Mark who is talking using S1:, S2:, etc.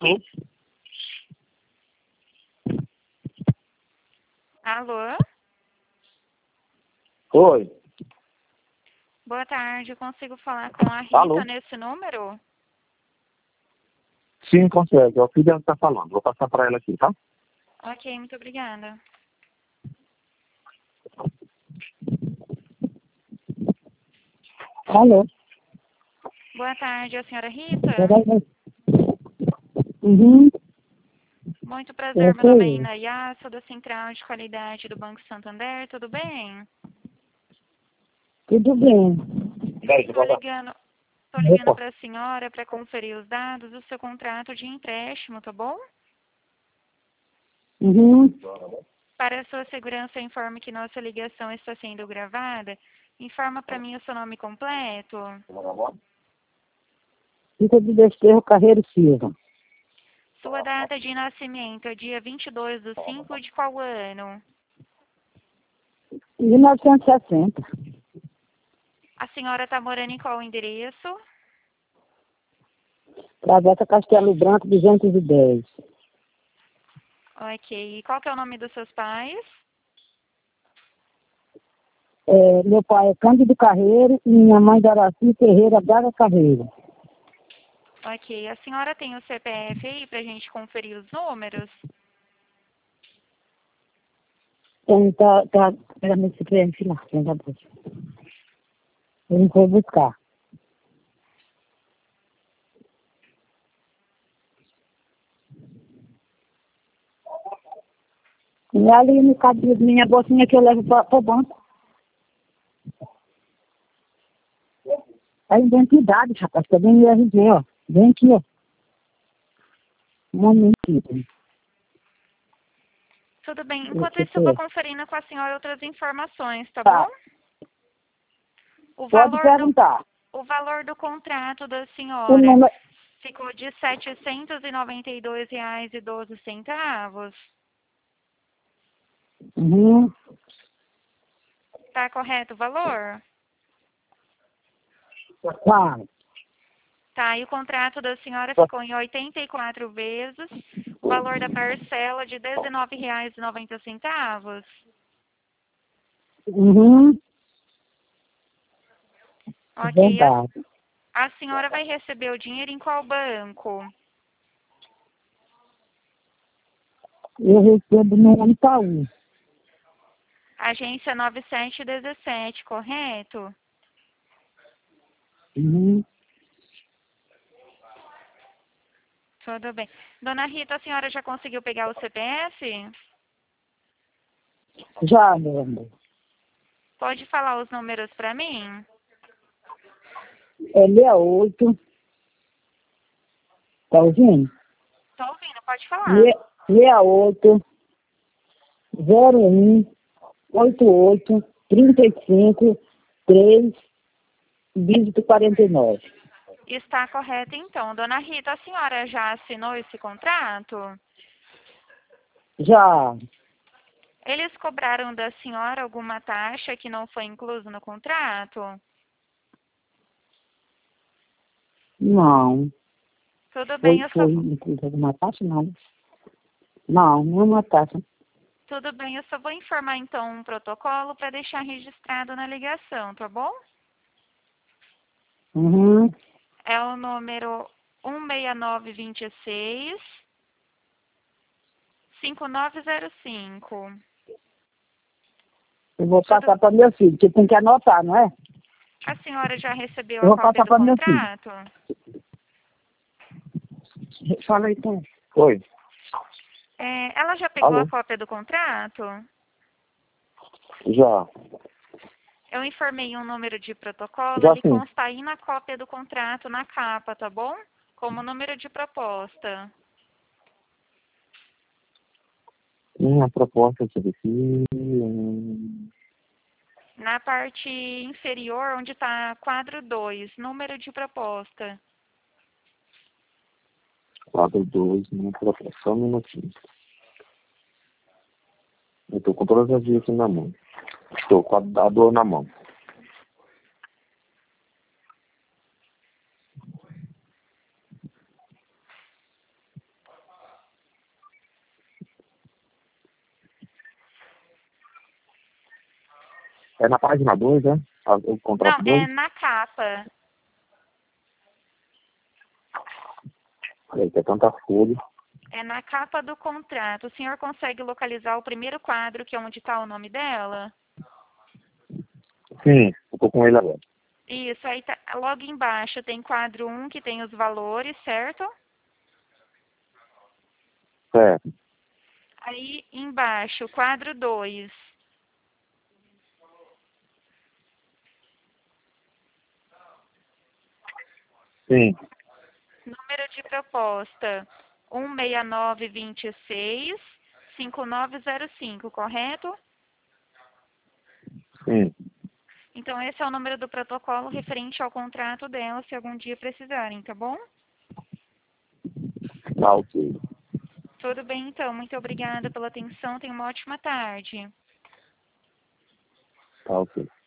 S1: Alô?
S2: Oi.
S1: Boa tarde, eu consigo falar com a Rita
S2: Alô?
S1: nesse número?
S2: Sim, consegue. É o filho dela que tá falando. Vou passar para ela aqui, tá?
S1: Ok, muito obrigada.
S3: Alô?
S1: Boa tarde, a senhora Rita?
S3: Uhum.
S1: Muito prazer, meu
S3: Oi.
S1: nome é Inayá, sou da Central de Qualidade do Banco Santander, tudo bem?
S3: Tudo bem.
S1: Estou ligando para a senhora para conferir os dados do seu contrato de empréstimo, tá bom?
S3: Uhum.
S1: Para a sua segurança, informe que nossa ligação está sendo gravada. Informa para mim o seu nome completo.
S3: Rita de Desterro Carreiro Silva.
S1: Sua data de nascimento é dia 22/5 de qual ano?
S3: 1960.
S1: A senhora está morando em qual endereço?
S3: Travessa Castelo Branco 210.
S1: Ok. E qual que é o nome dos seus pais?
S3: Meu pai é Cândido Carreiro e minha mãe Doraci Ferreira Braga Carreiro.
S1: Ok. A senhora tem o CPF aí para a gente conferir os números?
S3: Pera meu CPF lá, ainda bem. Eu não vou buscar. E ali no cabelo da minha bolsinha que eu levo para o banco. A identidade, rapaz, tá bem no RG, ó. Vem aqui, ó. Um momentinho.
S1: Tudo bem. Enquanto isso, eu vou conferindo com a senhora outras informações, tá
S3: Tá.
S1: bom?
S3: Pode perguntar.
S1: O valor do contrato da
S3: O
S1: senhora
S3: número...
S1: ficou de R$ 792,12.
S3: Uhum.
S1: Tá correto o valor?
S3: Claro.
S1: Tá, e o contrato da senhora ficou em 84 vezes, o valor da parcela de R$ 19,90.
S3: Uhum.
S1: Ok,
S3: Verdade.
S1: a senhora vai receber o dinheiro em qual banco?
S3: Eu recebo no Itaú.
S1: Agência 9717, correto?
S3: Uhum.
S1: Tudo bem. Dona Rita, a senhora já conseguiu pegar o CPF?
S3: Já, meu amor.
S1: Pode falar os números para mim?
S3: É 68. Tá ouvindo?
S1: Tô ouvindo, pode falar.
S3: 68 01 88 35 3 dígito 49.
S1: Está correto, então. Dona Rita, a senhora já assinou esse contrato?
S3: Já.
S1: Eles cobraram da senhora alguma taxa que não foi incluso no contrato?
S3: Não.
S1: Tudo bem, eu só,
S3: Foi incluída alguma taxa? Não. Não, nenhuma taxa.
S1: tudo bem, eu só vou informar então um protocolo para deixar registrado na ligação, tá bom?
S3: Uhum.
S1: É o número 16926 5905.
S3: Eu vou
S1: Tudo...
S3: passar para meu filho, que tem que anotar, não é?
S1: A senhora já recebeu
S3: Eu
S1: a
S3: vou
S1: cópia
S3: passar
S1: do
S3: para meu filho.
S1: contrato?
S3: Fala aí, então.
S2: Oi.
S1: Ela já pegou
S2: Alô?
S1: a cópia do contrato?
S2: Já.
S1: Eu informei um número de protocolo,
S2: Já
S1: ele
S2: sim.
S1: consta aí na cópia do contrato, na capa, tá bom? Como número de proposta.
S2: Minha proposta é que
S1: Na parte inferior, onde está quadro 2, número de proposta.
S2: quadro 2, minha proposta. Só um minutinho. Eu tô com todas as dias aqui na mão. Estou com a dor na mão. É na página 2, né? O contrato
S1: Não,
S2: 2?
S1: é na capa.
S2: Aí, tem tanta folha.
S1: É na capa do contrato. O senhor consegue localizar o primeiro quadro, que é onde está o nome dela?
S2: Sim, eu tô com ele agora.
S1: Isso, aí tá, logo embaixo tem quadro 1, que tem os valores, certo?
S2: Certo.
S1: Aí embaixo, quadro 2.
S2: Sim,
S1: Número de proposta 16926-5905, correto?
S2: sim.
S1: Então esse é o número do protocolo referente ao contrato dela, se algum dia precisarem, tá bom?
S2: Tá, ok.
S1: Tudo bem, então. Muito obrigada pela atenção. Tenha uma ótima tarde.
S2: Tá, ok.